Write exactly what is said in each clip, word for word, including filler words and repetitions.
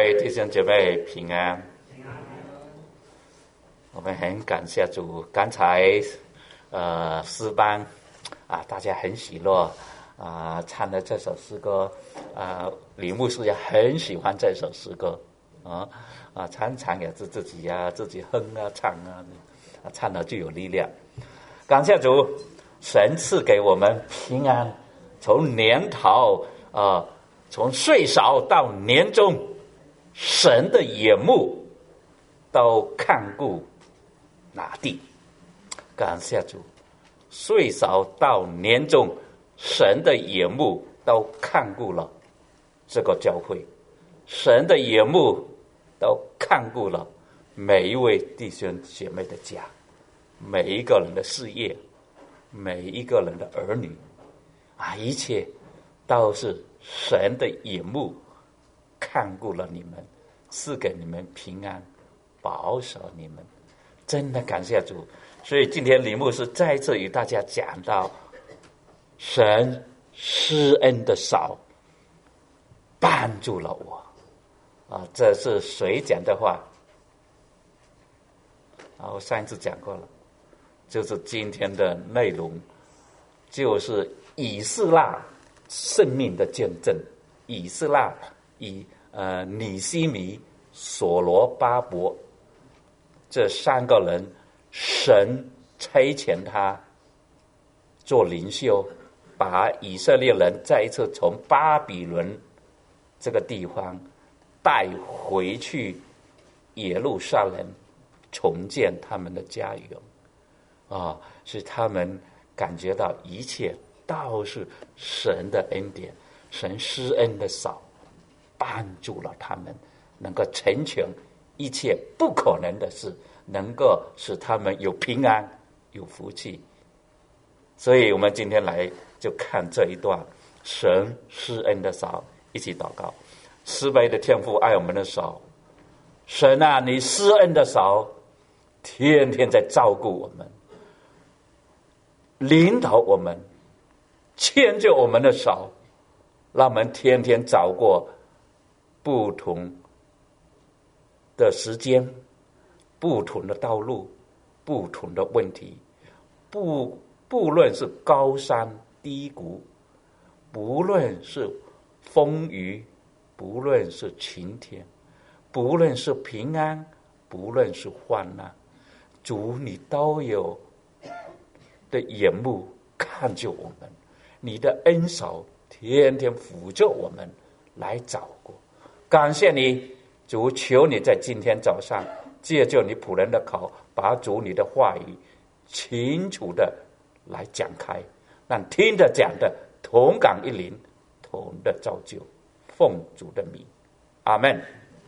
位弟兄姐妹平安。我们很感谢主，刚才呃诗班啊，大家很喜乐啊，唱的这首诗歌啊，李牧师也很喜欢这首诗歌啊啊，常常也是自己呀、啊、自己哼啊唱啊，啊唱的就有力量。感谢主，神赐给我们平安，从年头啊，从岁少到年终，神的眼目都看顾哪地。感谢主，岁少到年终，神的眼目都看顾了这个教会，神的眼目都看顾了每一位弟兄姐妹的家，每一个人的事业，每一个人的儿女啊，一切都是神的眼目看顾了你们，赐给你们平安，保守你们，真的感谢主。所以今天李牧师再次与大家讲到神施恩的手帮助了我啊，这是谁讲的话啊？我上一次讲过了，就是今天的内容，就是以斯拉生命的见证。以斯拉以呃尼希米、所罗巴伯这三个人，神差遣他做领袖，把以色列人再一次从巴比伦这个地方带回去耶路撒冷，重建他们的家园啊，使他们感觉到一切都是神的恩典，神施恩的手帮助了他们，能够成全一切不可能的事，能够使他们有平安有福气。所以我们今天来就看这一段神施恩的手，一起祷告。慈悲的天父，爱我们的手，神啊，你施恩的手天天在照顾我们，领导我们，牵着我们的手，让我们天天找过不同的时间，不同的道路，不同的问题，不不论是高山低谷，不论是风雨，不论是晴天，不论是平安，不论是患难，主你都有的眼目看着我们，你的恩手天天扶着我们来找过。感谢你主，求你在今天早上借着你仆人的口，把主你的话语清楚的来讲开，让听着讲的同感一灵，同的造就，奉主的名，阿们。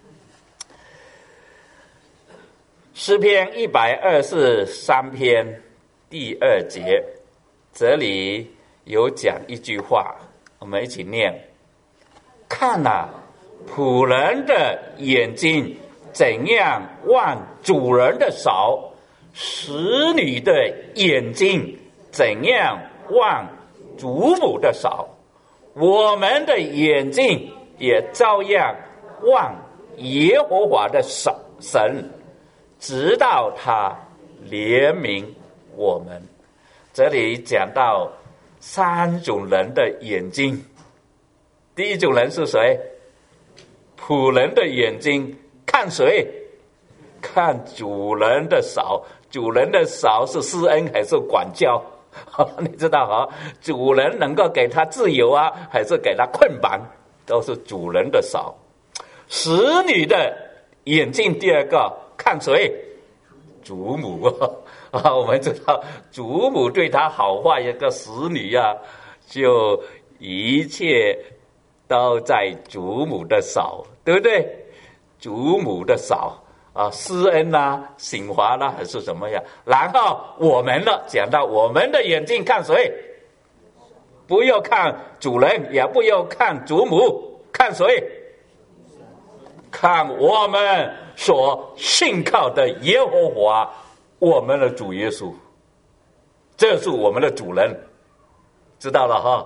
诗篇一百二十三篇第二节，这里有讲一句话，我们一起念：看啊，仆人的眼睛怎样望主人的手，使女的眼睛怎样望主母的手，我们的眼睛也照样望耶和华的手神，直到他怜悯我们。这里讲到三种人的眼睛，第一种人是谁？仆人的眼睛看谁？看主人的手。主人的手是施恩还是管教？你知道啊，主人能够给他自由啊，还是给他捆绑，都是主人的手。使女的眼睛第二个看谁？主母啊，我们知道主母对他好话，一个使女啊，就一切都在主母的手，对不对？主母的手啊，施恩啦、醒华啦，还是什么呀？然后我们呢，讲到我们的眼睛看谁？不要看主人，也不要看主母，看谁？看我们所信靠的耶和华，我们的主耶稣，这是我们的主人，知道了哈。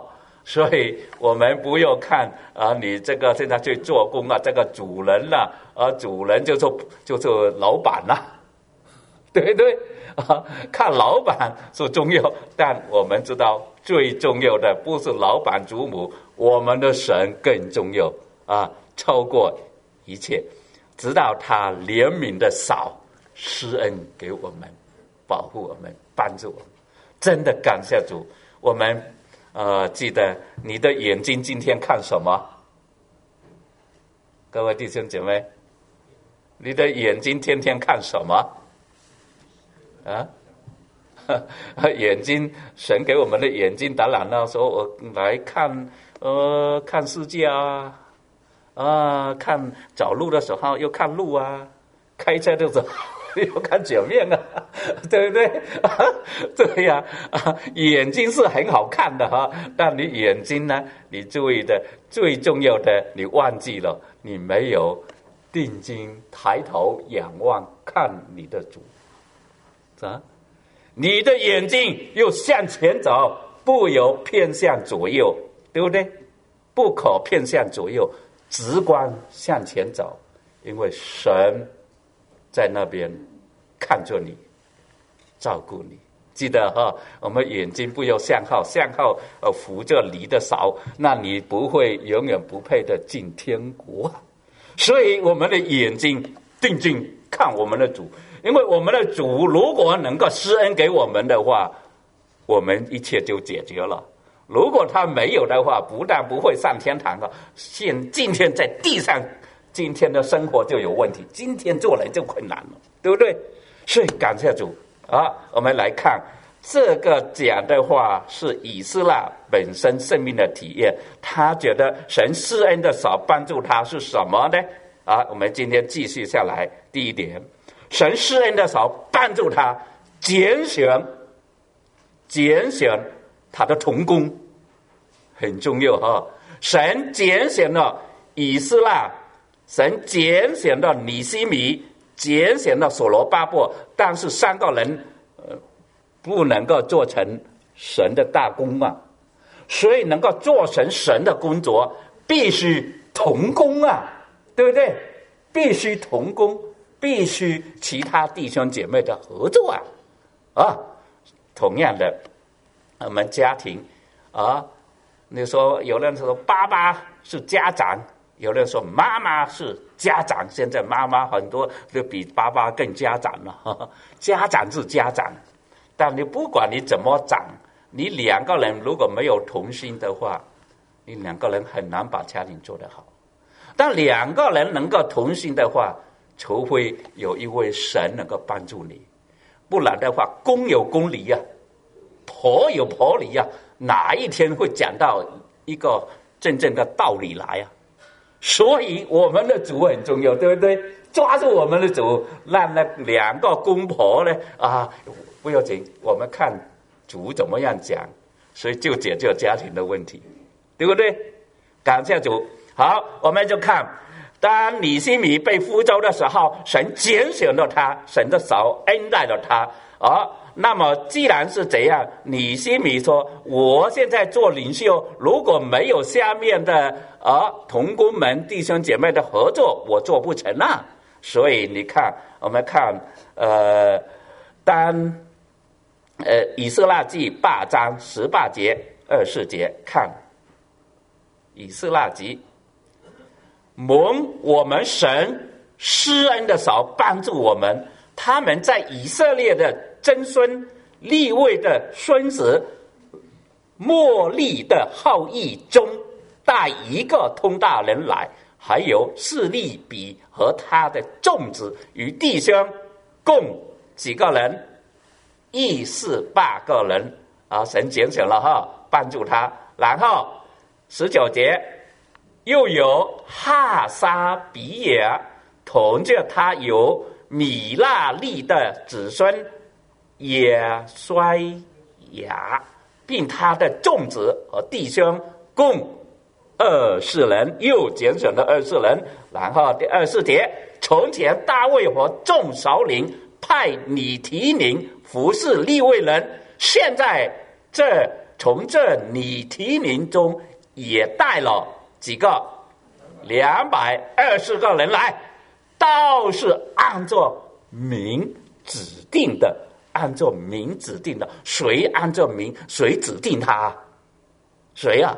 所以我们不要看啊，你这个现在去做工啊，这个主人啦、啊，啊，主人就做就做老板啦、啊，对不对？啊，看老板是重要，但我们知道最重要的不是老板主母，我们的神更重要啊，超过一切，直到他怜悯的少，施恩给我们，保护我们，帮助我们，真的感谢主。我们呃，记得你的眼睛今天看什么？各位弟兄姐妹，你的眼睛天天看什么？啊，眼睛，神给我们的眼睛，当然了，说我来看，呃，看世界啊，啊，看找路的时候又看路啊，开车的时候又看前面啊，对不对？对呀、啊，眼睛是很好看的哈，但你眼睛呢，你注意的最重要的，你忘记了，你没有定睛抬头仰望看你的主。啊，你的眼睛又向前走，不由偏向左右，对不对？不可偏向左右，直观向前走，因为神在那边看着你，照顾你。记得哈，我们眼睛不要向后，向后呃扶着你的手，那你不会永远不配的进天国。所以我们的眼睛定睛看我们的主。因为我们的主如果能够施恩给我们的话，我们一切就解决了。如果他没有的话，不但不会上天堂了，现今天在地上，今天的生活就有问题，今天做人就困难了，对不对？所以感谢主啊！我们来看这个讲的话是以斯拉本身生命的体验，他觉得神施恩的手帮助他是什么呢？啊，我们今天继续下来，第一点。神施恩的手帮助他拣选拣选他的同工，很重要哈。神拣选了以斯拉，神拣选了尼希米，拣选了所罗巴伯，但是三个人呃不能够做成神的大工啊，所以能够做成神的工作，必须同工啊，对不对？必须同工。必须其他弟兄姐妹的合作啊！啊，同样的，我们家庭啊，你说有人说爸爸是家长，有人说妈妈是家长，现在妈妈很多都比爸爸更家长了。呵呵，家长是家长，但你不管你怎么长，你两个人如果没有同心的话，你两个人很难把家庭做得好。但两个人能够同心的话，除非有一位神能够帮助你，不然的话，公有公理呀、啊，婆有婆理呀、啊，哪一天会讲到一个真正的道理来啊？所以我们的主很重要，对不对？抓住我们的主，让那两个公婆呢啊，不要紧，我们看主怎么样讲，所以就解决家庭的问题，对不对？感谢主。好，我们就看。当尼希米被呼召的时候，神拣选了他，神的手恩待了他。啊，那么既然是这样，尼希米说：“我现在做领袖，如果没有下面的啊同工们、弟兄姐妹的合作，我做不成啊。”所以你看，我们看呃，当呃以斯拉记八章十八节、二十节，看以斯拉记。蒙我们神施恩的手帮助我们，他们在以色列的曾孙利未的孙子莫利的后裔中带一个通大人来，还有示利比和他的众子与弟兄共几个人，一四八个人啊，神拣选了哈，帮助他。然后十九节。又有哈沙比亚同着他有米拉利的子孙也衰雅，并他的众子和弟兄共二十人，又拣选了二十人。然后第二十节，从前大卫和众首领派尼提宁服侍利未人，现在这从这尼提宁中也带了几个两百二十个人来，都是按照名指定的，按照名指定的。谁按照名？谁指定他？谁啊？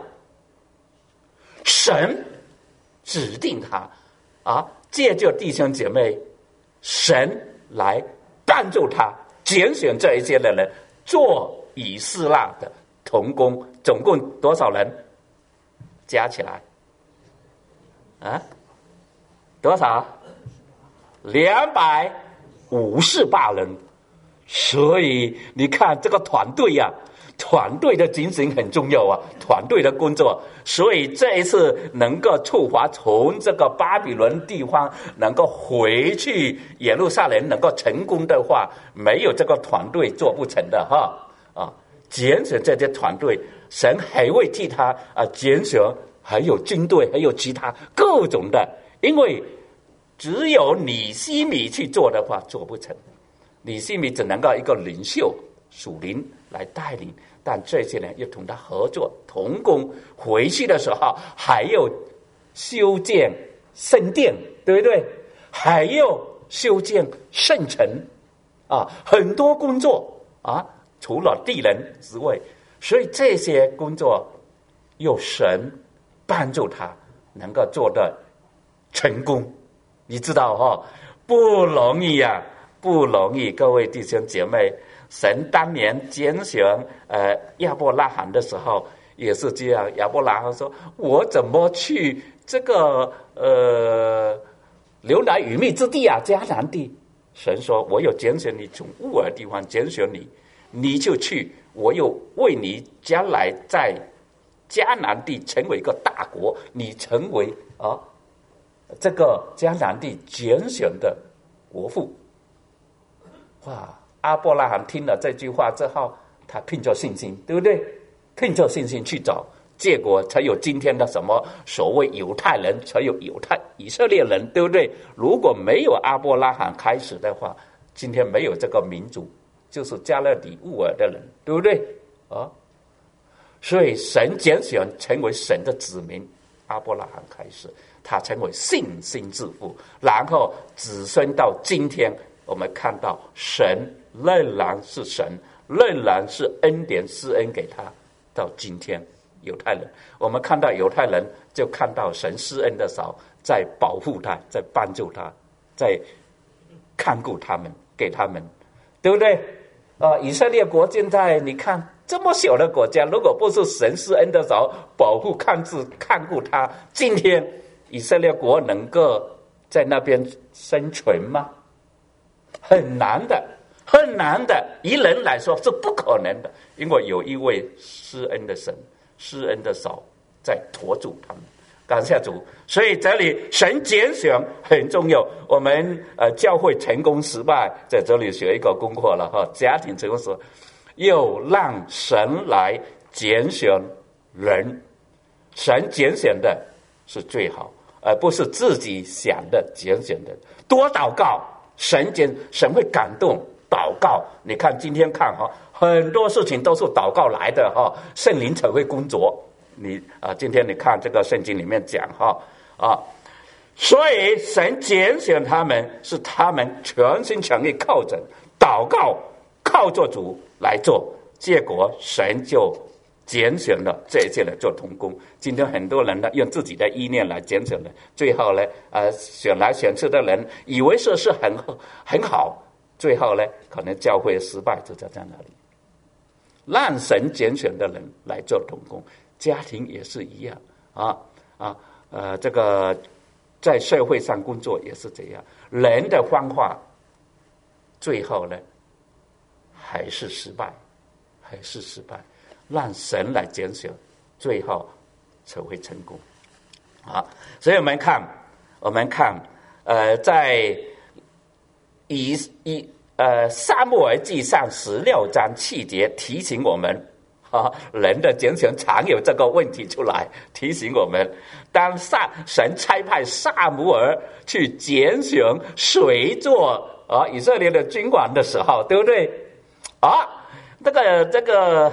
神指定他啊！借着弟兄姐妹，神来帮助他，拣选这一些的人做以斯拉的同工。总共多少人？加起来啊？多少？两百五十八人。所以你看这个团队呀、啊，团队的精神很重要啊，团队的工作。所以这一次能够出发，从这个巴比伦地方能够回去耶路撒冷，能够成功的话，没有这个团队做不成的哈啊！拣选这些团队，神还会替他啊拣选，还有军队，还有其他各种的，因为只有尼希米去做的话，做不成。尼希米只能够一个领袖属灵来带领，但这些人要同他合作同工，回去的时候还要修建圣殿，对不对？还要修建圣城啊，很多工作啊，除了地人之外，所以这些工作有神帮助他能够做得成功，你知道哈、哦，不容易啊。不容易，各位弟兄姐妹，神当年拣选呃亚伯拉罕的时候也是这样。亚伯拉罕说：“我怎么去这个呃流奶与蜜之地啊，迦南地？”神说：“我有拣选你从乌尔地方拣选你，你就去。我有为你将来在迦南地成为一个大国，你成为啊这个迦南地拣选的国父。”哇！阿伯拉罕听了这句话之后，他凭着信心，对不对？凭着信心去找，结果才有今天的什么所谓犹太人，才有犹太以色列人，对不对？如果没有阿伯拉罕开始的话，今天没有这个民族，就是加勒底乌尔的人，对不对？啊，所以神拣选成为神的子民，阿伯拉罕开始，他成为信心之父，然后子孙到今天。我们看到神仍然是神，仍然是恩典施恩给他。到今天犹太人，我们看到犹太人就看到神施恩的手在保护他，在帮助他，在看顾他们，给他们，对不对？啊，以色列国现在你看这么小的国家，如果不是神施恩的手保护看顾看顾他，今天以色列国能够在那边生存吗？很难的，很难的，以人来说是不可能的，因为有一位施恩的神，施恩的手在托住他们。感谢主，所以这里神拣选很重要。我们呃教会成功失败，在这里学一个功课了哈。家庭成功时，又让神来拣选人，神拣选的是最好，而不是自己想的拣选的。多祷告。神拣神会感动祷告，你看今天看哈，很多事情都是祷告来的哈，圣灵才会工作。你啊，今天你看这个圣经里面讲哈啊，所以神拣选他们是他们全心全意靠着祷告，靠着主来做，结果神就拣选了这一些人做同工。今天很多人呢用自己的意念来拣选了，最后呢，呃，选来选去的人以为说是很很好，最后呢，可能教会失败就在那里。让神拣选的人来做同工，家庭也是一样啊啊呃，这个在社会上工作也是这样，人的方法最后呢还是失败，还是失败。让神来拣选，最后才会成功啊！所以我们看，我们看，呃，在以以呃撒母耳记上十六章七节提醒我们啊，人的拣选常有这个问题出来，提醒我们，当撒神差派撒母耳去拣选谁做啊以色列的君王的时候，对不对？啊，这个这个。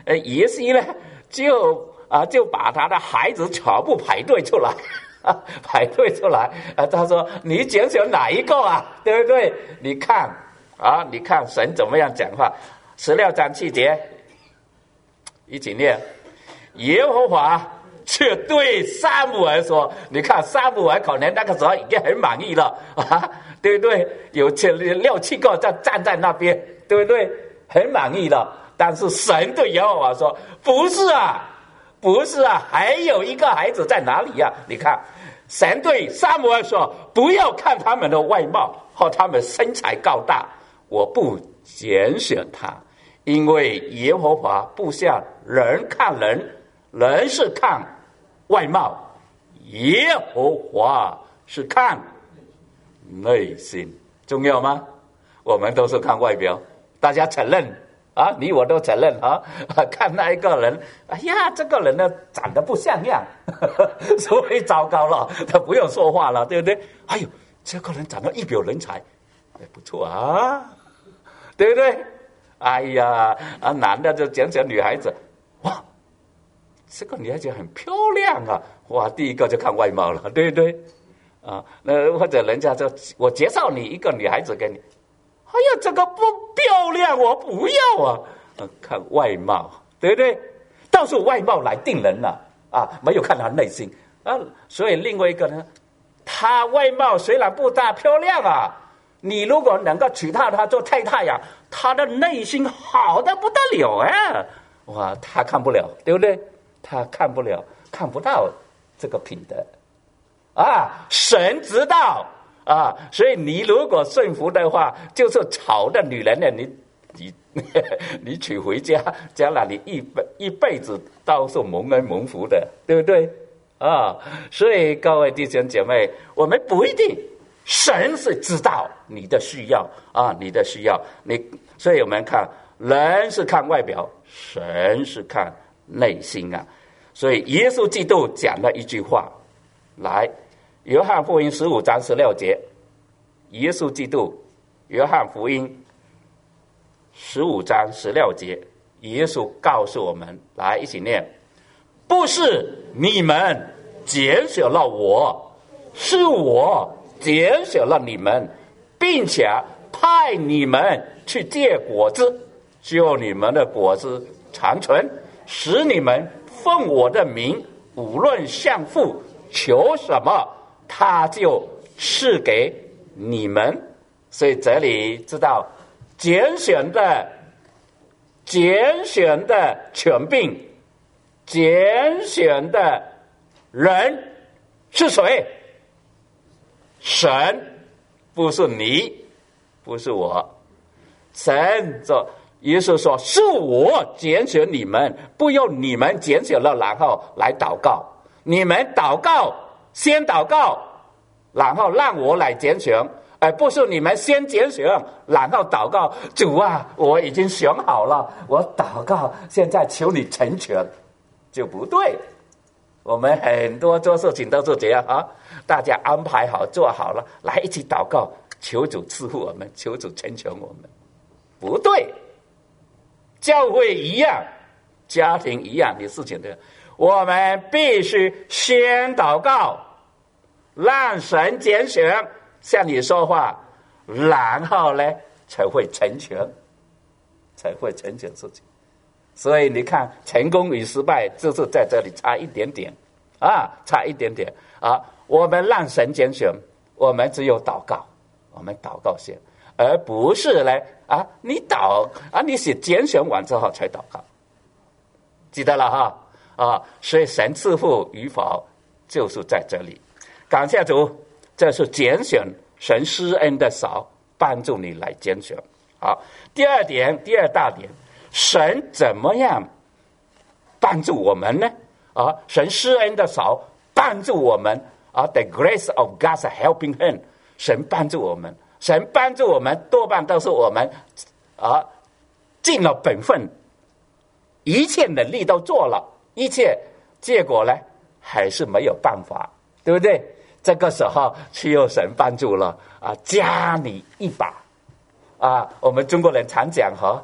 呃，耶稣呢就啊就把他的孩子全部排队出来。啊，排队出来啊！他说：“你拣选哪一个啊？对不对？你看啊，你看神怎么样讲话？十六章七节，一起念。耶和华却对撒母耳说：‘你看，撒母耳可能那个时候已经很满意了啊，对不对？有七六七个在站在那边，对不对？很满意了。但是神对耶和华说：‘不是啊。’不是啊，还有一个孩子在哪里呀、啊？你看，神对撒母耳说：“不要看他们的外貌和他们身材高大，我不拣选他，因为耶和华不像人看人，人是看外貌，耶和华是看内心。”重要吗？我们都是看外表，大家承认。啊，你我都承认啊！看那一个人，哎呀，这个人呢长得不像样，呵呵，所以糟糕了，他不用说话了，对不对？哎呦，这个人长得一表人才，哎，不错啊，对不对？哎呀，啊，男的就讲讲女孩子，哇，这个女孩子很漂亮啊，哇，第一个就看外貌了，对不对？啊，那或者人家就我介绍你一个女孩子给你。哎呀，这个不漂亮，我不要啊！啊看外貌，对不对？到时候外貌来定人了啊，没有看他内心啊。所以另外一个呢，他外貌虽然不大漂亮啊，你如果能够娶她他做太太呀，他的内心好的不得了啊！哇，他看不了，对不对？他看不了，看不到这个品德啊，神知道。啊，所以你如果顺服的话，就是好的女人呢，你你你娶回家，将来你一辈一辈子都是蒙恩蒙福的，对不对？啊，所以各位弟兄姐妹，我们不一定，神是知道你的需要啊，你的需要，你，所以我们看人是看外表，神是看内心啊。所以耶稣基督讲了一句话，来。约翰福音十五章十六节，耶稣基督，约翰福音十五章十六节，耶稣告诉我们，来一起念：不是你们拣选了我，是我拣选了你们，并且派你们去结果子，就你们的果子长存，使你们奉我的名，无论向父求什么，他就赐给你们。所以这里知道拣选的拣选的权柄，拣选的人是谁？神，不是你，不是我。神说，耶稣说，是我拣选你们，不用你们拣选了然后来祷告，你们祷告先祷告，然后让我来拣选，而不是你们先拣选，然后祷告。主啊，我已经选好了，我祷告，现在求你成全，就不对。我们很多做事情都是这样啊，大家安排好做好了，来一起祷告，求主赐福我们，求主成全我们，不对。教会一样，家庭一样的事情的，我们必须先祷告，让神拣选向你说话，然后呢才会成全，才会成全事情。所以你看，成功与失败就是在这里差一点点啊，差一点点啊。我们让神拣选，我们只有祷告，我们祷告先，而不是呢啊，你祷啊，你是拣选完之后才祷告，记得了哈啊。所以神赐福与否就是在这里。感谢主，这是拣选，神施恩的手帮助你来拣选。好，第二点，第二大点。神怎么样帮助我们呢？啊，神施恩的手帮助我们啊 ，the grace of God's helping hand， 神帮助我们，神帮助我们多半都是我们啊尽了本分，一切能力都做了，一切结果呢还是没有办法，对不对？这个时候只有神帮助了啊，加你一把啊！我们中国人常讲哈。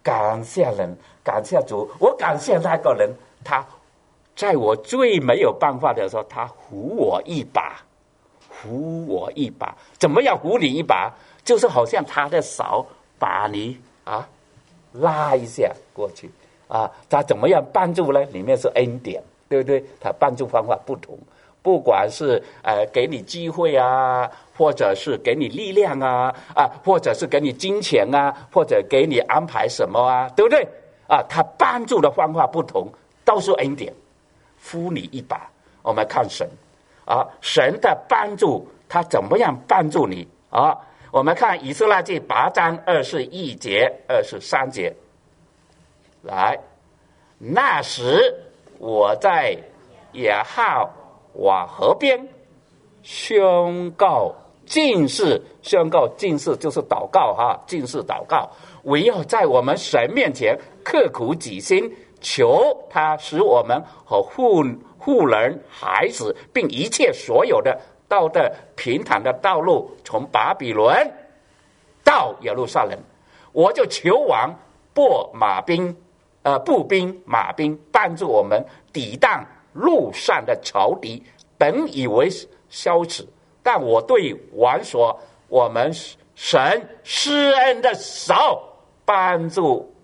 感谢人，感谢主，我感谢那个人，他在我最没有办法的时候，他扶我一把，扶我一把。怎么样扶你一把？就是好像他的手把你啊拉一下过去啊。他怎么样帮助呢？里面是恩典，对不对？他帮助方法不同，不管是呃给你机会啊，或者是给你力量啊，啊，或者是给你金钱啊，或者给你安排什么啊，对不对？啊，他帮助的方法不同，都是恩典。扶你一把，我们看神啊，神的帮助，他怎么样帮助你啊？我们看以斯拉记八章二十一节、二十三节，来，那时我在耶和华河边宣告禁食，宣告禁食就是祷告哈，禁食祷告，唯有在我们神面前刻苦己心，求他使我们和妇妇人、孩子，并一切所有的到的平坦的道路，从巴比伦到耶路撒冷，我就求王拨马兵、呃步兵、马兵，帮助我们抵挡路上的仇敌。本以为羞耻，但我对王说：我们神施恩的手帮助，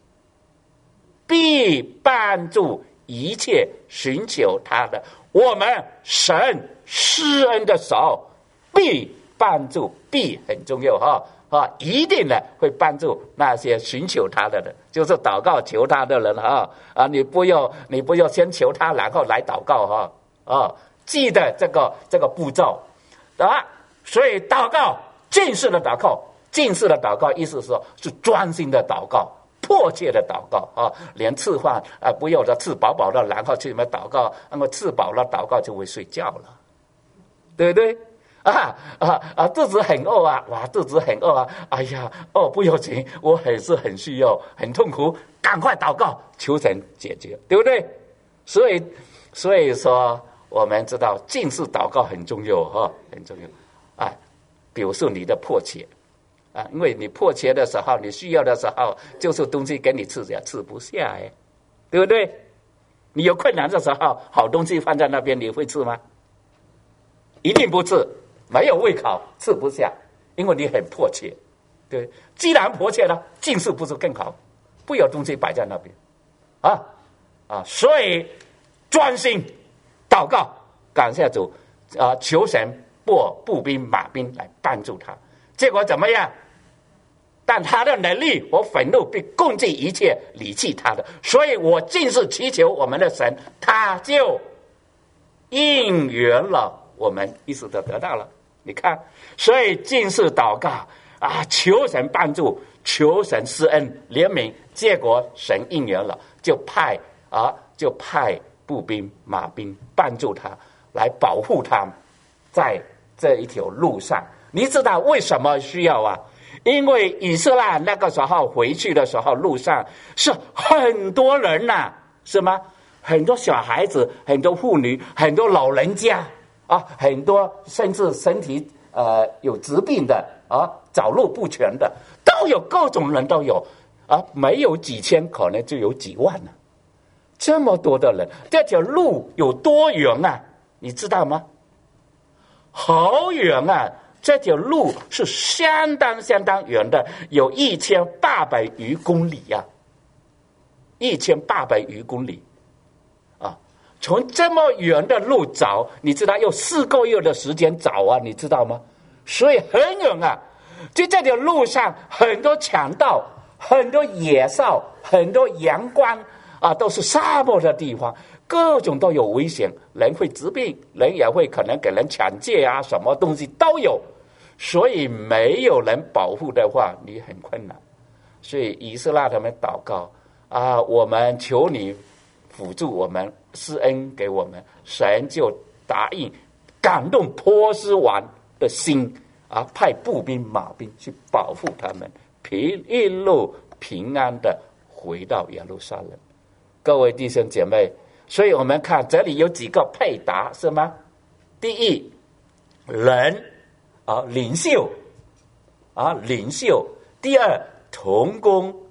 必帮助一切寻求他的。我们神施恩的手必帮助，必很重要哈啊，一定的会帮助那些寻求他的人，就是祷告求他的人哈啊，你不要你不要先求他，然后来祷告哈啊，记得这个这个步骤啊。所以祷告，近视的祷告，近视的祷告，意思是说是专心的祷告。迫切的祷告啊，连吃饭啊，不要的吃饱饱的，然后去什么祷告，那么吃饱了祷告就会睡觉了，对不对？啊啊啊！肚子很饿啊，哇，肚子很饿啊！哎呀，哦，不要紧，我还是很需要，很痛苦，赶快祷告，求神解决，对不对？所以，所以说，我们知道近视祷告很重要哈，很重要啊，表示你的迫切。啊，因为你迫切的时候，你需要的时候，就是东西给你吃也吃不下哎，对不对？你有困难的时候，好东西放在那边，你会吃吗？一定不吃，没有胃口，吃不下，因为你很迫切。对，既然迫切了，近视不是更好？不有东西摆在那边，啊啊，所以专心祷告，感谢主啊，求神拨步兵、马兵来帮助他。结果怎么样？但他的能力和愤怒必攻击一切离弃他的，所以我尽是祈求我们的神，他就应允了我们，意思都得到了。你看，所以尽是祷告啊，求神帮助，求神施恩怜悯，结果神应允了，就派啊，就派步兵、马兵帮助他，来保护他，在这一条路上。你知道为什么需要啊？因为以色列那个时候回去的时候，路上是很多人呐、啊，是吗？很多小孩子，很多妇女，很多老人家啊，很多甚至身体呃有疾病的啊，走路不全的，都有，各种人都有啊，没有几千，可能就有几万了。这么多的人，这条路有多远啊？你知道吗？好远啊！这条路是相当相当远的，有一千八百余公里呀、啊，一千八百余公里啊！从这么远的路走，你知道要四个月的时间走啊，你知道吗？所以很远啊！就这条路上，很多强盗，很多野兽，很多阳光啊，都是沙漠的地方，各种都有危险，人会疾病，人也会可能给人抢劫啊，什么东西都有。所以没有人保护的话，你很困难。所以以色列他们祷告啊，我们求你辅助我们，施恩给我们，神就答应，感动波斯王的心啊，派步兵马兵去保护他们，平一路平安的回到耶路撒冷。各位弟兄姐妹，所以我们看这里有几个配搭是吗？第一，人啊，领袖啊，领袖。第二，同工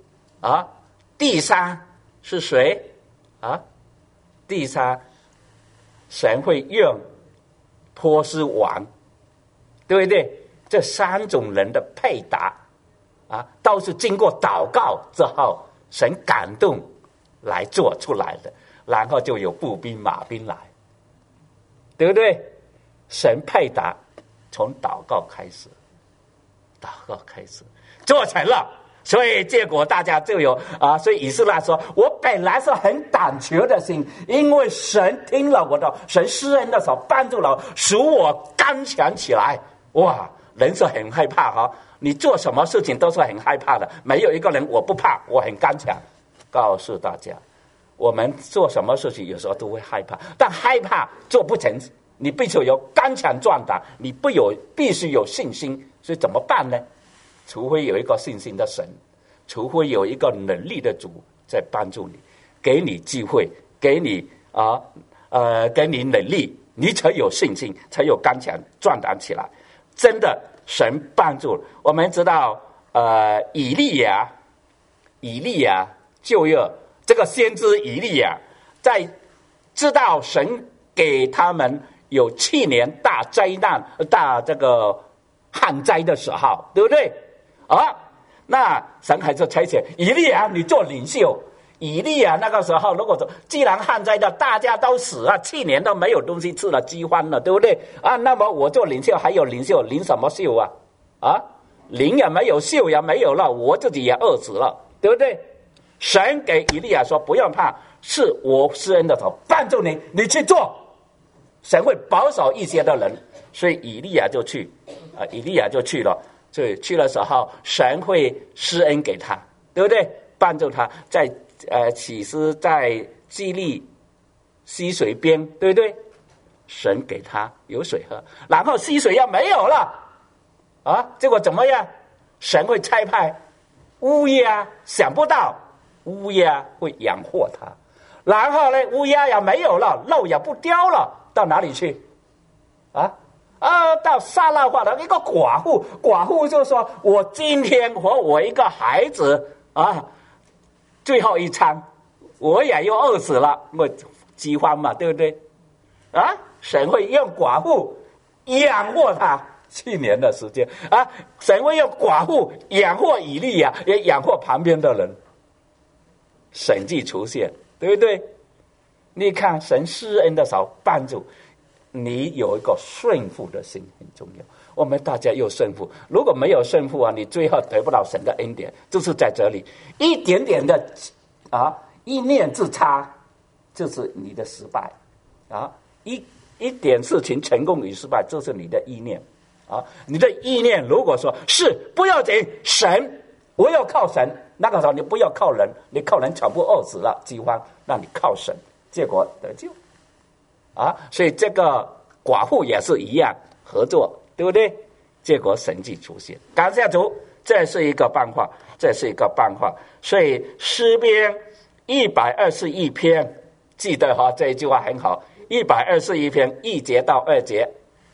啊，第三是谁啊？第三，神会用波斯王，对不对？这三种人的配搭啊，都是经过祷告之后，神感动来做出来的，然后就有步兵马兵来，对不对？神配搭从祷告开始，祷告开始做成了，所以结果大家就有啊，所以以斯拉说，我本来是很胆怯的心，因为神听了我的，神施恩的时候帮助了，使我刚强起来。哇，人是很害怕哈，你做什么事情都是很害怕的，没有一个人我不怕，我很刚强。告诉大家，我们做什么事情有时候都会害怕，但害怕做不成，你必须有刚强壮胆，你不有必须有信心。所以怎么办呢？除非有一个信心的神，除非有一个能力的主在帮助你，给你机会，给你啊呃给你能力，你才有信心，才有刚强壮胆起来。真的，神帮助我们。知道呃以利亚，以利亚旧约这个先知以利亚，在知道神给他们有七年大灾难、大这个旱灾的时候，对不对？啊，那神还是差遣以利亚你做领袖。以利亚那个时候，如果说既然旱灾的大家都死了，七年都没有东西吃了，饥荒了，对不对啊？那么我做领袖还有领袖，领什么袖啊？啊，领也没有，袖也没有了，我自己也饿死了，对不对？神给以利亚说，不用怕，是我施恩的时候帮助你，你去做。神会保守一些的人，所以以利亚就去啊，以利亚就去了。所以去的时候，神会施恩给他，对不对？帮助他在呃起司在基利溪水边，对不对？神给他有水喝，然后溪水要没有了啊，结果怎么样？神会差派乌鸦，想不到乌鸦会养活他，然后呢，乌鸦也没有了，肉也不叼了，到哪里去啊？啊，到撒拉法的一个寡妇，寡妇就说：“我今天和我一个孩子啊，最后一餐，我也又饿死了，我饥荒嘛，对不对？啊，神会用寡妇养活他七年的时间啊，神会用寡妇养活以利亚，也养活旁边的人，神迹出现，对不对？你看神施恩的时候帮助。”你有一个顺服的心很重要，我们大家有顺服。如果没有顺服啊，你最后得不到神的恩典，就是在这里一点点的啊，一念之差，就是你的失败啊！一一点事情成功与失败，这是你的意念啊！你的意念如果说是不要紧，神，我要靠神，那个时候你不要靠人，你靠人全部饿死了饥荒，那你靠神，结果得救。啊，所以这个寡妇也是一样合作，对不对？结果神迹出现，感谢主，这是一个办法，这是一个办法。所以诗篇一百二十一篇，记得哈，这一句话很好，一百二十一篇一节到二节，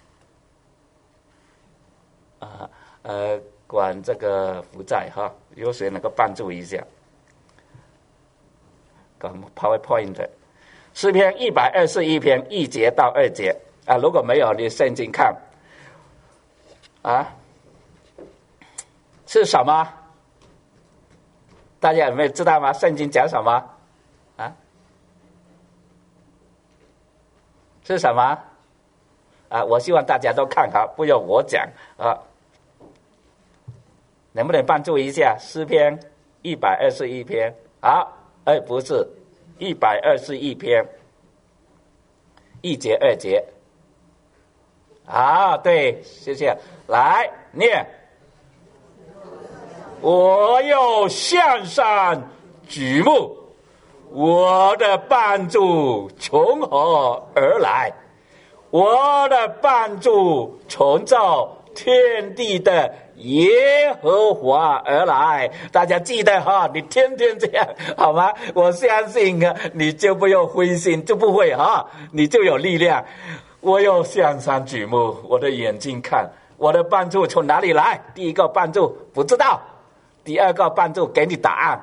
啊呃，管这个负债哈，有谁能够帮助一下？搞 PowerPoint。诗篇一百二十一篇一节到二节啊，如果没有你圣经看啊，是什么？大家有没有知道吗？圣经讲什么啊？是什么啊？我希望大家都看好，不用我讲啊。能不能帮助一下？诗篇一百二十一篇啊？哎，不是。一百二十一篇，一节二节，啊，对，谢谢，来念，我又向上举目，我的帮助从何而来？我的帮助从造天地的耶和华而来，大家记得哈，你天天这样好吗？我相信啊，你就不用灰心，就不会哈，你就有力量。我要向上举目，我的眼睛看，我的帮助从哪里来？第一个帮助不知道，第二个帮助给你答案，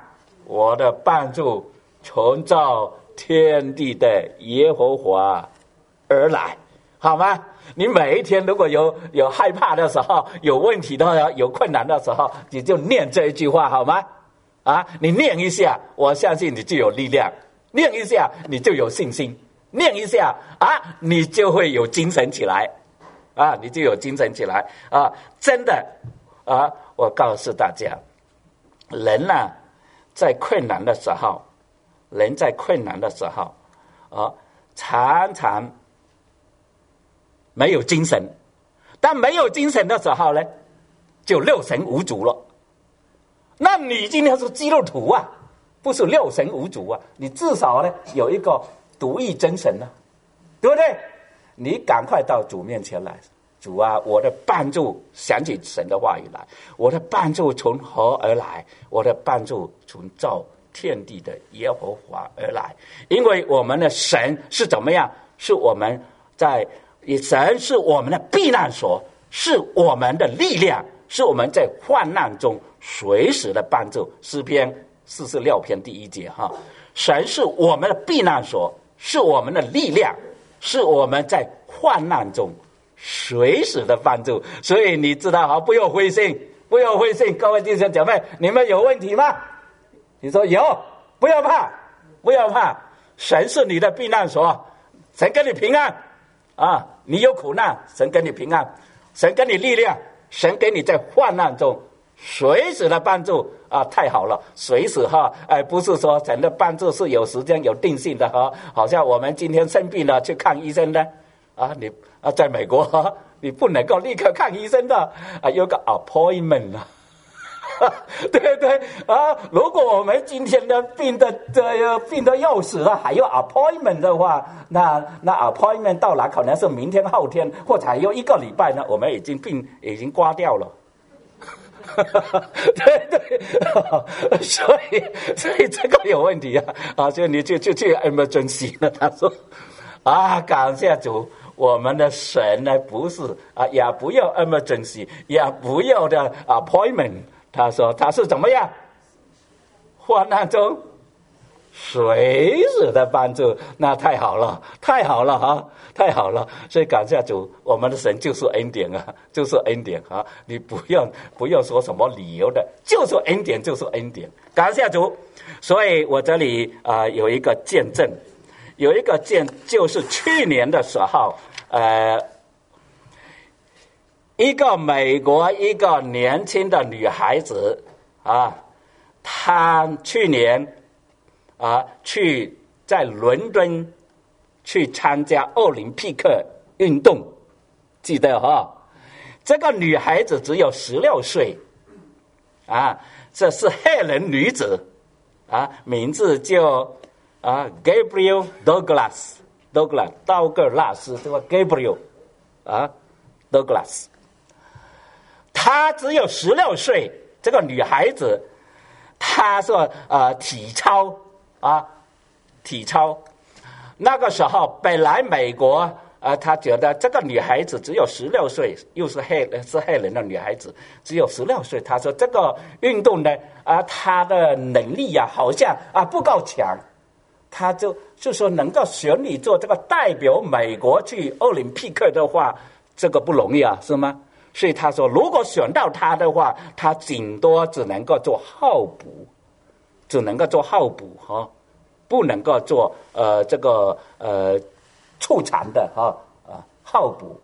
我的帮助从造天地的耶和华而来，好吗？你每一天如果有有害怕的时候，有问题的时候，有困难的时候，你就念这一句话，好吗？啊，你念一下，我相信你就有力量；念一下，你就有信心；念一下啊，你就会有精神起来，啊，你就有精神起来啊！真的啊，我告诉大家，人呢、啊，在困难的时候，人在困难的时候啊，常常没有精神，但没有精神的时候呢，就六神无主了。那你今天是基督徒啊，不是六神无主啊，你至少呢有一个独一真神啊，对不对？你赶快到主面前来，主啊，我的帮助，想起神的话语来，我的帮助从何而来？我的帮助从造天地的耶和华而来。因为我们的神是怎么样？是我们在神是我们的避难所，是我们的力量，是我们在患难中随时的帮助。诗篇四十六篇第一节哈，神是我们的避难所，是我们的力量，是我们在患难中随时的帮助。所以你知道哈，不要灰心，不要灰心，各位弟兄姐妹，你们有问题吗？你说有，不要怕，不要怕，神是你的避难所，神给你平安啊！你有苦难，神给你平安，神给你力量，神给你在患难中随时的帮助啊！太好了，随时哈，哎，不是说神的帮助是有时间有定性的哈，好像我们今天生病了去看医生呢，啊，你啊，在美国哈，你不能够立刻看医生的啊，有个 appointment 啊。对对啊，如果我们今天的病的这个病的要死了，还有 appointment 的话，那那 appointment 到来可能是明天后天，或者还有一个礼拜呢，我们已经病已经挂掉了。对对，所以所以这个有问题啊啊！所以你就就去 emergency 了。他说啊，感谢主，我们的神呢不是啊，也不要 emergency， 也不要的 appointment。他说他是怎么样？患难中随时的帮助，那太好了，太好了哈，太好了！所以感谢主，我们的神就是恩典啊，就是恩典啊！你不用不用说什么理由的，就是恩典，就是恩典。感谢主！所以我这里啊、呃、有一个见证，有一个见，就是去年的时候，呃。一个美国一个年轻的女孩子啊，她去年啊去在伦敦去参加奥林匹克运动，记得哈？这个女孩子只有十六岁啊，这是黑人女子啊，名字叫啊 Gabriel Douglas Douglas 道格拉斯，这个 Gabriel 啊 Douglas。她只有十六岁，这个女孩子，她说呃体操啊，体操，那个时候本来美国啊、呃，她觉得这个女孩子只有十六岁，又是黑是黑人的女孩子，只有十六岁，她说这个运动呢啊、呃，她的能力呀、啊、好像啊不够强，她就就说能够选你做这个代表美国去奥林匹克的话，这个不容易啊，是吗？所以他说，如果选到他的话，他顶多只能够做候补，只能够做候补哈、哦，不能够做呃这个呃出场的哈啊、呃、候补。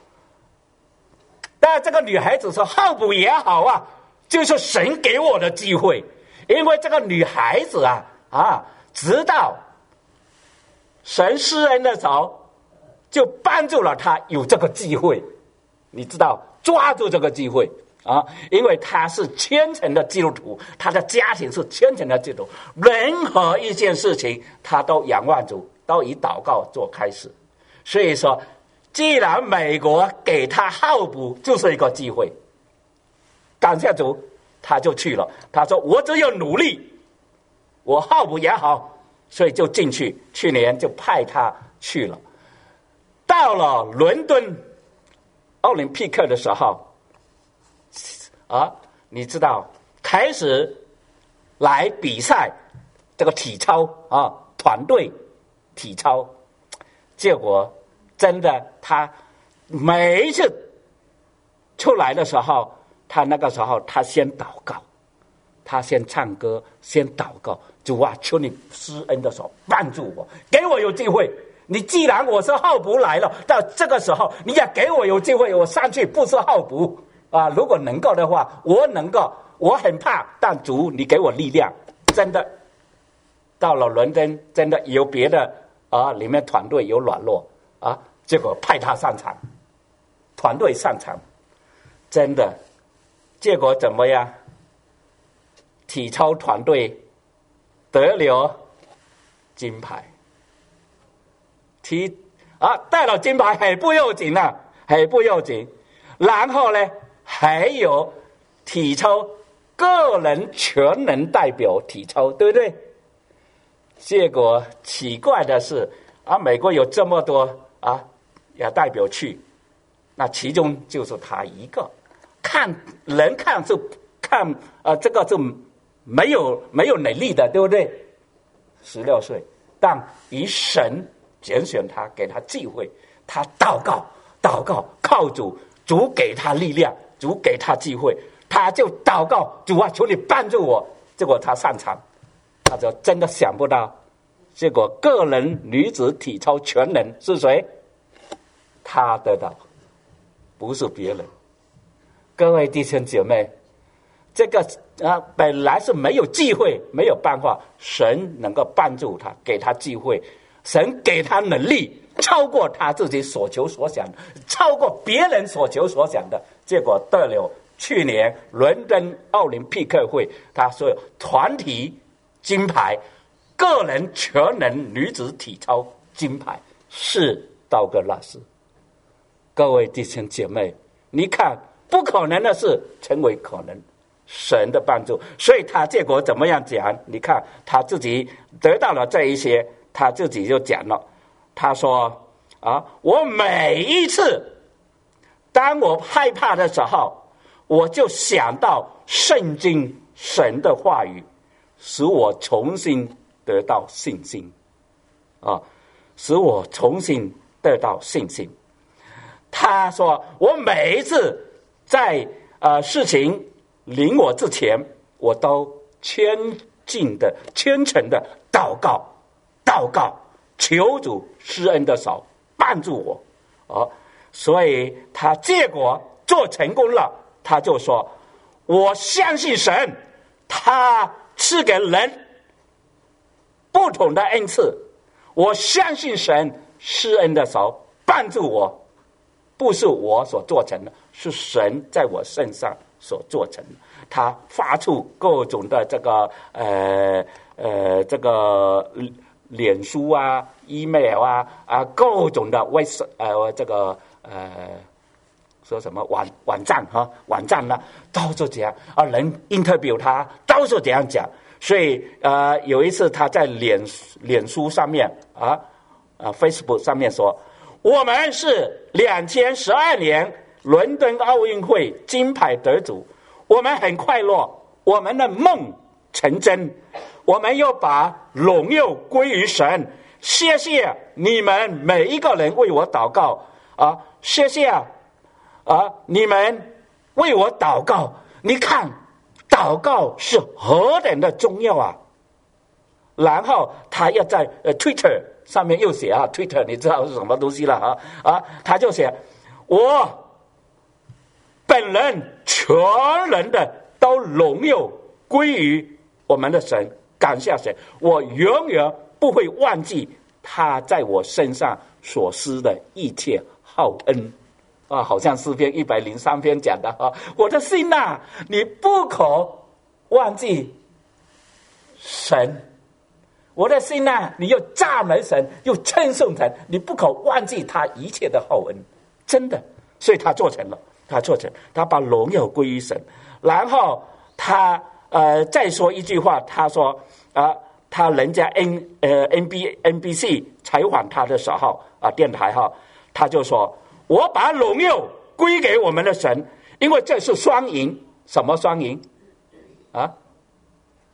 但这个女孩子说候补也好啊，就是神给我的机会，因为这个女孩子啊啊，直到神施恩的时候，就帮助了她有这个机会，你知道。抓住这个机会啊！因为他是虔诚的基督徒，他的家庭是虔诚的基督徒，任何一件事情他都仰望主，都以祷告做开始。所以说，既然美国给他候补，就是一个机会。感谢主，他就去了。他说：“我只有努力，我候补也好，所以就进去。去年就派他去了，到了伦敦。”奥林匹克的时候，啊，你知道，开始来比赛这个体操啊，团队体操，结果真的他每一次出来的时候，他那个时候他先祷告，他先唱歌，先祷告，主啊，求你施恩的手帮助我，给我有机会。你既然我是候补来了，到这个时候你也给我有机会，我上去不是候补啊！如果能够的话，我能够，我很怕，但主你给我力量，真的。到了伦敦，真的有别的啊，里面团队有软弱啊，结果派他上场，团队上场，真的，结果怎么样？体操团队得了金牌。体啊，带了金牌很不要紧啊，很不要紧。然后呢，还有体操个人全能代表体操，对不对？结果奇怪的是啊，美国有这么多啊，也代表去，那其中就是他一个。看人看是看啊，这个是没有没有能力的，对不对？十六岁，但以神拣选他，给他机会，他祷告，祷告，靠主，主给他力量，主给他机会，他就祷告，主啊，求你帮助我。结果他上场，他就真的想不到，结果个人女子体操全能是谁？他得到，不是别人。各位弟兄姐妹，这个啊本来是没有机会，没有办法，神能够帮助他，给他机会。神给他能力，超过他自己所求所想，超过别人所求所想的，结果得了去年伦敦奥林匹克会他所有团体金牌，个人全能女子体操金牌，是道格拉斯。各位弟兄姐妹，你看不可能的事成为可能，神的帮助，所以他结果怎么样讲？你看他自己得到了这一些，他自己就讲了，他说啊，我每一次当我害怕的时候，我就想到圣经神的话语，使我重新得到信心啊，使我重新得到信心。他说我每一次在呃事情临我之前，我都虔敬的虔诚的祷告祷告，求主施恩的手帮助我啊！所以他结果做成功了，他就说我相信神，他赐给人不同的恩赐，我相信神施恩的手帮助我，不是我所做成的，是神在我身上所做成的。他发出各种的这个呃呃这个脸书啊、email 啊啊各种的微呃这个呃说什么网网站哈、啊、网站呢、啊，都是这样啊，人 interview 他都是这样讲。所以呃有一次他在脸脸书上面啊啊 Facebook 上面说，我们是两千十二年伦敦奥运会金牌得主，我们很快乐，我们的梦成真，我们又把荣耀归于神。谢谢你们每一个人为我祷告啊！谢谢啊！你们为我祷告，你看祷告是何等的重要啊！然后他要在呃 Twitter 上面又写啊 ，Twitter 你知道是什么东西了啊啊，他就写我本人全人的都荣耀归于我们的神，感谢神，我永远不会忘记他在我身上所施的一切厚恩啊，好像诗篇一百零三篇讲的啊，我的心呐、啊，你不可忘记神。我的心呐、啊，你又赞美神，又称颂神，你不可忘记他一切的厚恩，真的。所以他做成了，他做成，他把荣耀归于神。然后他呃再说一句话，他说啊、呃，他人家 N 呃 N B N B C 采访他的时候啊、呃，电台哈，他就说，我把荣耀归给我们的神，因为这是双赢。什么双赢啊？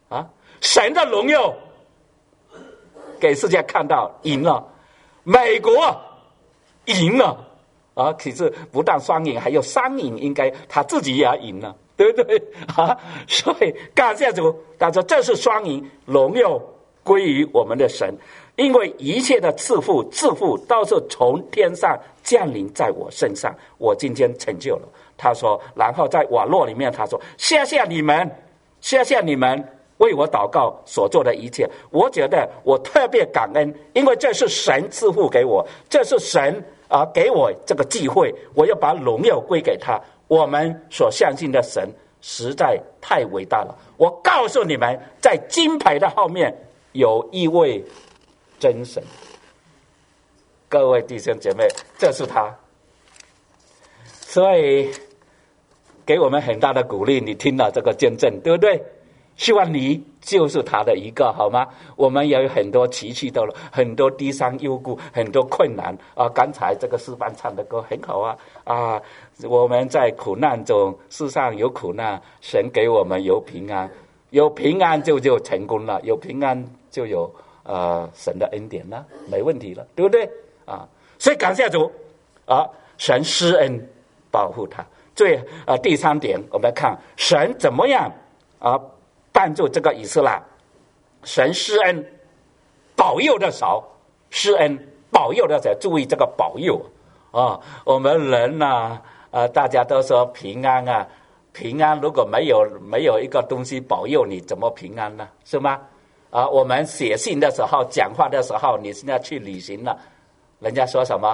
啊，神的荣耀给世界看到，赢了，美国赢了啊！可是不但双赢，还有三赢，应该他自己也要赢了，对不对啊？所以感谢主，他说这是双赢，荣耀归于我们的神，因为一切的赐福赐福都是从天上降临在我身上，我今天成就了。他说，然后在网络里面他说，谢谢你们，谢谢你们为我祷告所做的一切，我觉得我特别感恩，因为这是神赐福给我，这是神啊给我这个机会，我要把荣耀归给他。我们所相信的神实在太伟大了。我告诉你们，在金牌的后面有一位真神，各位弟兄姐妹，这是他，所以给我们很大的鼓励。你听了这个见证，对不对？希望你就是他的一个，好吗？我们也有很多崎岖道路，很多低山幽谷，很多困难啊。刚才这个诗班唱的歌很好啊啊！我们在苦难中，世上有苦难，神给我们有平安，有平安就就成功了，有平安就有呃神的恩典了，没问题了，对不对啊？所以感谢主啊，神施恩保护他。最啊第三点，我们看神怎么样啊帮助这个以色列。神施恩保佑的少，施恩保佑的少，注意这个保佑啊！我们人呢、啊，呃，大家都说平安啊，平安如果没有没有一个东西保佑你，怎么平安呢？是吗？啊，我们写信的时候，讲话的时候，你现在去旅行了，人家说什么？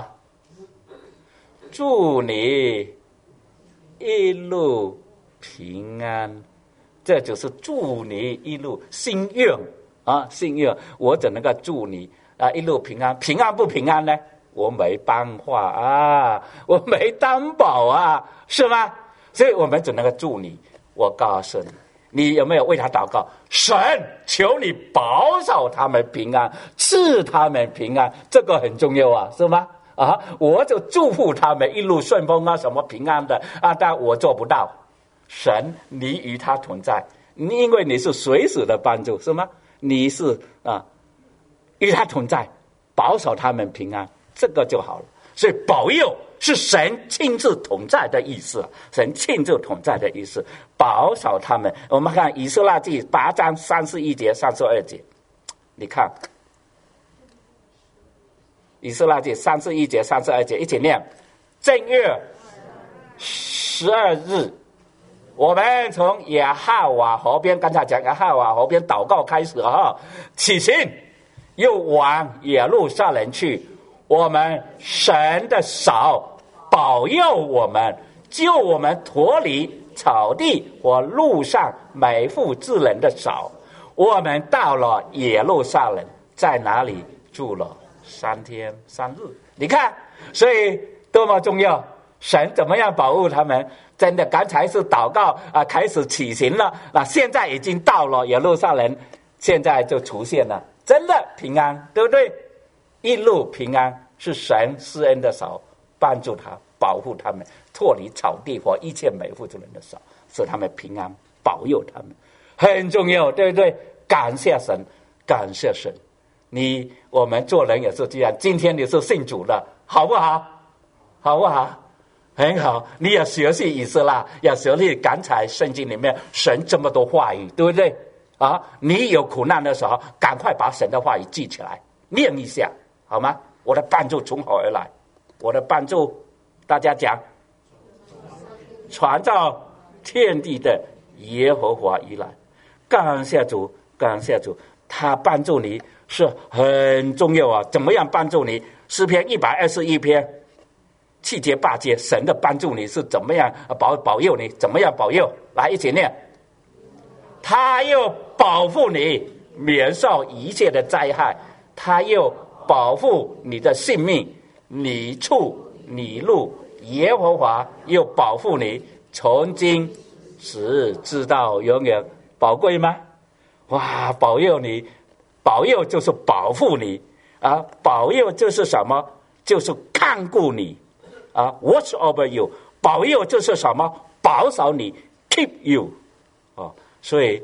祝你一路平安，这就是祝你一路心愿啊，心愿。我只能够祝你啊一路平安，平安不平安呢？我没办法啊，我没担保啊，是吗？所以我们只能够祝你。我告诉你，你有没有为他祷告？神，求你保守他们平安，赐他们平安，这个很重要啊，是吗？啊，我就祝福他们一路顺风啊，什么平安的啊，但我做不到。神，你与他同在，你因为你是随时的帮助，是吗？你是啊，与他同在，保守他们平安，这个就好了。所以保佑是神亲自同在的意思，神亲自同在的意思，保守他们。我们看以斯拉记八章三十一节、三十二节，你看。以斯拉记三十一节、三十二节，一起念。正月十二日，我们从亚哈瓦河边，刚才讲亚哈瓦河边祷告开始啊，起行，又往耶路撒冷去。我们神的手保佑我们，救我们脱离草地和路上每户之人的手。我们到了耶路撒冷，在哪里住了三天三日？你看，所以多么重要！神怎么样保护他们？真的，刚才是祷告啊，开始起行了，那现在已经到了耶路撒冷，现在就出现了，真的平安，对不对？一路平安，是神施恩的手帮助他，保护他们，脱离草地和一切每户之人的手，使他们平安，保佑他们，很重要，对不对？感谢神，感谢神。你我们做人也是这样，今天你是信主了，好不好？好不好？很好，你要学习以色列，要学习刚才圣经里面神这么多话语，对不对啊？你有苦难的时候，赶快把神的话语记起来，念一下，好吗？我的帮助从何而来？我的帮助，大家讲，创造天地的耶和华而来。感谢主，感谢主，他帮助你是很重要啊！怎么样帮助你？诗篇一百二十一篇七节八节，神的帮助你是怎么样保保佑你？怎么样保佑？来一起念。他又保护你免受一切的灾害，他又保护你的性命，你处你路，耶和华又保护你，从今直直到永远。宝贵吗？哇，保佑你，保佑就是保护你啊！保佑就是什么？就是看顾你啊 ，watch over you。保佑就是什么？保守你 ，keep you 啊。所以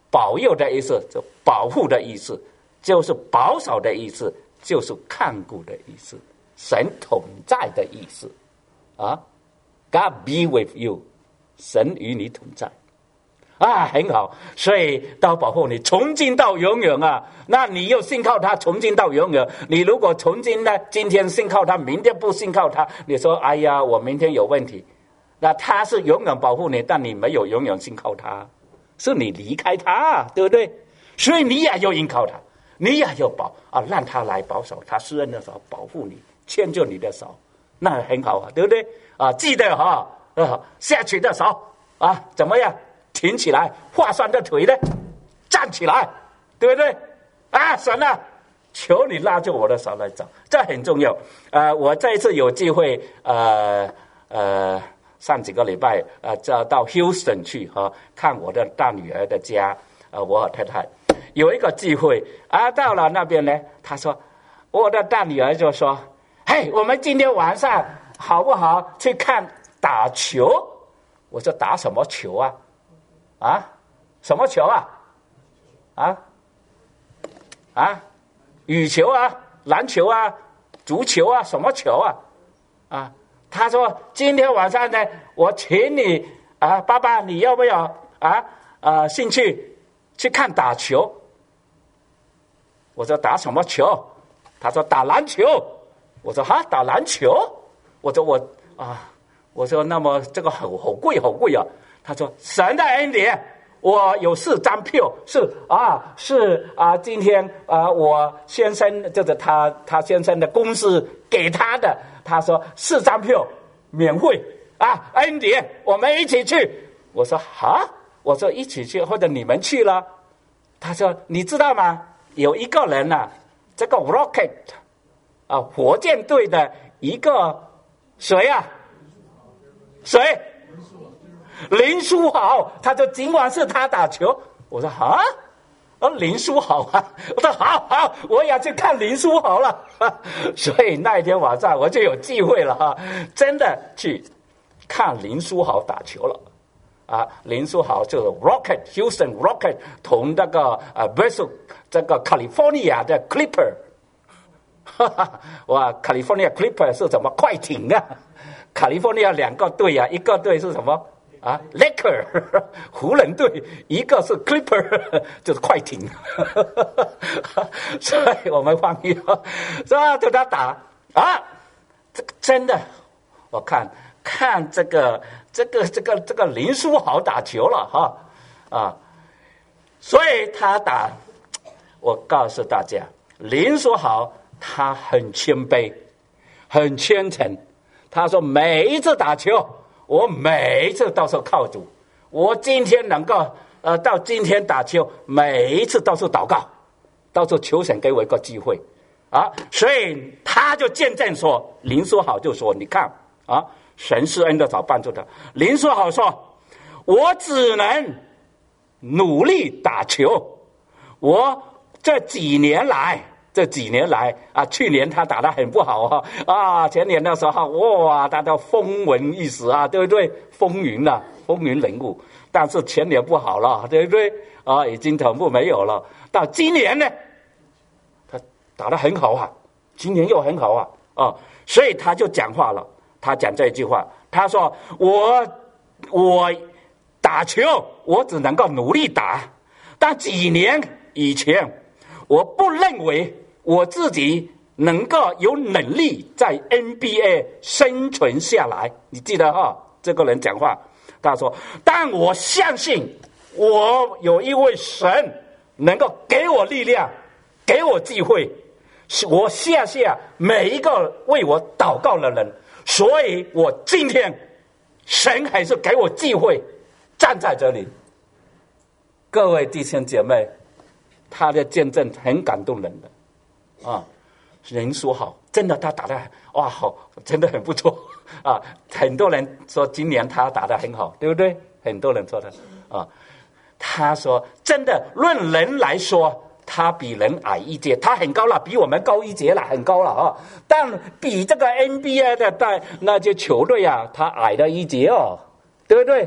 保佑的意思，就保护的意思，就是保守的意思，就是看顾的意思，神同在的意思啊。God be with you， 神与你同在啊，很好。所以到保护你从今到永远啊。那你又信靠他从今到永远。你如果从今呢，今天信靠他，明天不信靠他，你说哎呀，我明天有问题。那他是永远保护你，但你没有永远信靠他，是你离开他，对不对？所以你也要依靠他，你也要保啊，让他来保守，他施恩的时候保护你，牵着你的手，那很好啊，对不对？啊，记得哈、啊，啊，下去的时候啊，怎么样？挺起来，划算的腿呢，站起来，对不对？啊，神啊，求你拉着我的手来走，这很重要。呃，我这一次有机会，呃呃，上几个礼拜，呃，到 Houston 去哈、啊，看我的大女儿的家，呃，我和太太有一个机会啊，到了那边呢，她说，我的大女儿就说，嘿，我们今天晚上好不好去看打球？我说打什么球啊？啊，什么球啊？啊啊，羽球啊，篮球啊，足球啊，什么球啊？啊，他说今天晚上呢，我请你啊，爸爸，你要不要啊啊兴趣去看打球？我说打什么球？他说打篮球。我说哈，打篮球？我说我啊，我说那么这个好好贵好贵啊。他说神的恩典，我有四张票，是啊是啊，今天啊我先生就是他他先生的公司给他的，他说四张票免费啊，恩典，我们一起去。我说哈，我说一起去或者你们去了。他说你知道吗？有一个人啊，这个 Rocket 啊火箭队的一个谁啊？谁？林书豪，他说今晚是他打球。我说啊，啊林书豪啊，我说好好，我也要去看林书豪了。所以那一天晚上我就有机会了哈，真的去看林书豪打球了。啊，林书豪就是 Rocket Houston Rocket 同那个呃 Versus 这个 California 的 Clipper， 哇 ，California Clipper 是什么快艇啊？ California 两个队啊，一个队是什么？啊 ，Laker 湖人队，一个是 Clipper 就是快艇，所以我们放一个，是吧？就他打啊，这个真的，我看看这个这个这个这个林书豪打球了哈啊，所以他打，我告诉大家，林书豪他很谦卑，很虔诚，他说每一次打球。我每一次都是靠主，我今天能够呃到今天打球，每一次都是祷告，都是求神给我一个机会啊，所以他就见证说，林书豪就说，你看啊，神施恩的早帮助他。林书豪说，我只能努力打球，我这几年来。这几年来啊，去年他打得很不好哈啊，前年的时候哇，他都风闻一时啊，对不对？风云啊，风云人物。但是前年不好了，对不对？啊，已经全部没有了。到今年呢，他打得很好啊，今年又很好啊啊，所以他就讲话了，他讲这句话，他说我我打球，我只能够努力打，但几年以前。我不认为我自己能够有能力在 N B A 生存下来。你记得哈，这个人讲话，他说：“但我相信，我有一位神能够给我力量，给我机会。我谢谢每一个为我祷告的人，所以我今天神还是给我机会站在这里。”各位弟兄姐妹。他的见证很感动人的，啊，人说好，真的他打得哇好，真的很不错啊！很多人说今年他打得很好，对不对？很多人说的啊，他说真的，论人来说，他比人矮一截，他很高了，比我们高一截了，很高了啊！但比这个 N B A 的带那些球队啊，他矮了一截哦，对不对？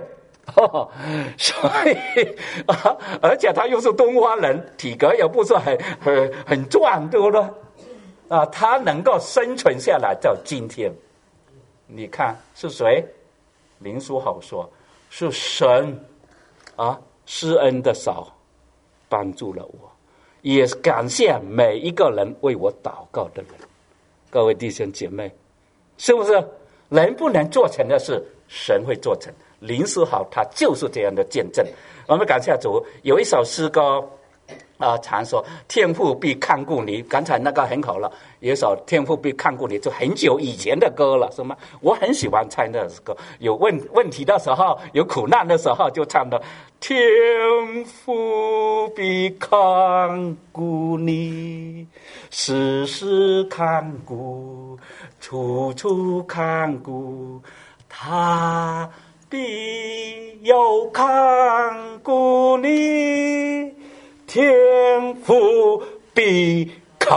哦，所以啊，而且他又是东方人，体格也不是很很很壮，对不对？啊，他能够生存下来到今天，你看是谁？林书豪说，是神啊，施恩的手帮助了我，也感谢每一个人为我祷告的人。各位弟兄姐妹，是不是人不能做成的事，神会做成？林书豪他就是这样的见证。我们感谢主，有一首诗歌啊，常说天父必看顾你。刚才那个很好了，有一首天父必看顾你，就很久以前的歌了，是吗？我很喜欢唱那首歌，有问问题的时候，有苦难的时候，就唱到天父必看顾你，时时看顾，处处看顾，他必要看顾你，天父必看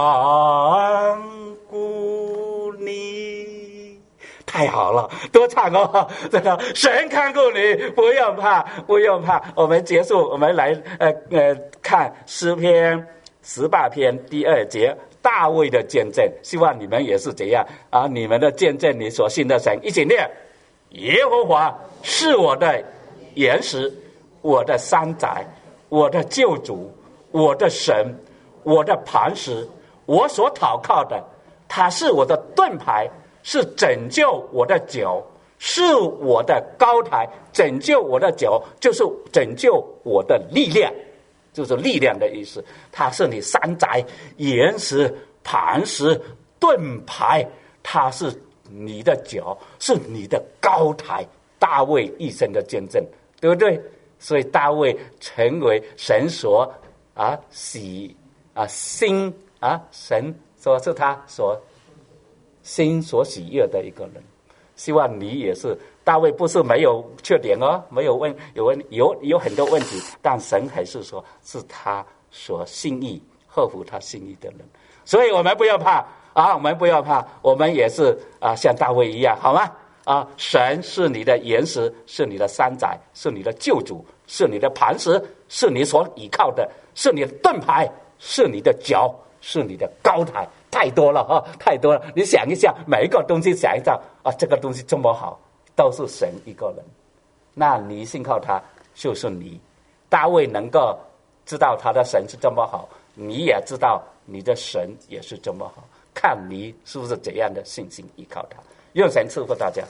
顾你。太好了，多唱哦！真的，神看顾你，不用怕，不用怕。我们结束，我们来呃呃看诗篇十八篇第二节，大卫的见证。希望你们也是这样啊！你们的见证，你所信的神，一起念：耶和华是我的岩石，我的山寨，我的救主，我的神，我的磐石，我所祷告的，他是我的盾牌，是拯救我的脚，是我的高台。拯救我的脚就是拯救我的力量，就是力量的意思。他是你山寨、岩石、磐石、盾牌，他是你的脚，是你的高台。大卫一生的见证，对不对？所以大卫成为神所啊喜啊心啊神说是他所心所喜悦的一个人。希望你也是。大卫不是没有缺点哦，没有问有问有有很多问题，但神还是说是他所心意合乎他心意的人。所以我们不要怕啊，我们不要怕，我们也是啊像大卫一样，好吗？啊，神是你的岩石，是你的山寨，是你的救主，是你的磐石，是你所倚靠的，是你的盾牌，是你的脚，是你的高台。太多了啊，太多了！你想一想，每一个东西想一想啊，这个东西这么好，都是神一个人。那你信靠他，就是你。大卫能够知道他的神是这么好，你也知道你的神也是这么好，看你是不是怎样的信心依靠他。愿神赐福大家。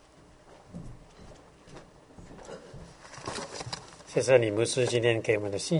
谢谢李牧师今天给我们的信息。